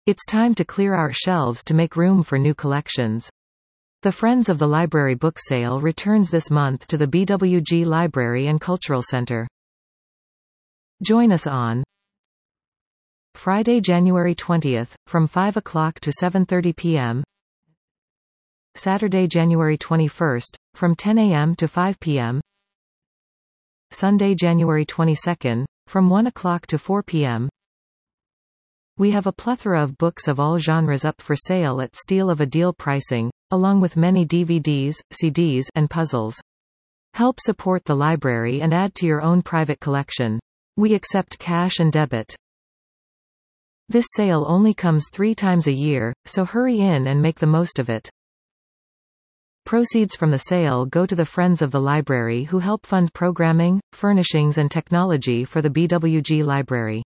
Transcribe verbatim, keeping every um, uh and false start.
It's time to clear our shelves to make room for new collections. The Friends of the Library book sale returns this month to the B W G Library and Cultural Center. Join us on Friday, January twentieth, from five o'clock to seven thirty p m Saturday, January twenty-first, from ten a m to five p m Sunday, January twenty-second, from one o'clock to four p m We have a plethora of books of all genres up for sale at steal of a deal pricing, along with many D V Ds, C Ds, and puzzles. Help support the library and add to your own private collection. We accept cash and debit. This sale only comes three times a year, so hurry in and make the most of it. Proceeds from the sale go to the Friends of the Library who help fund programming, furnishings and technology for the B W G Library.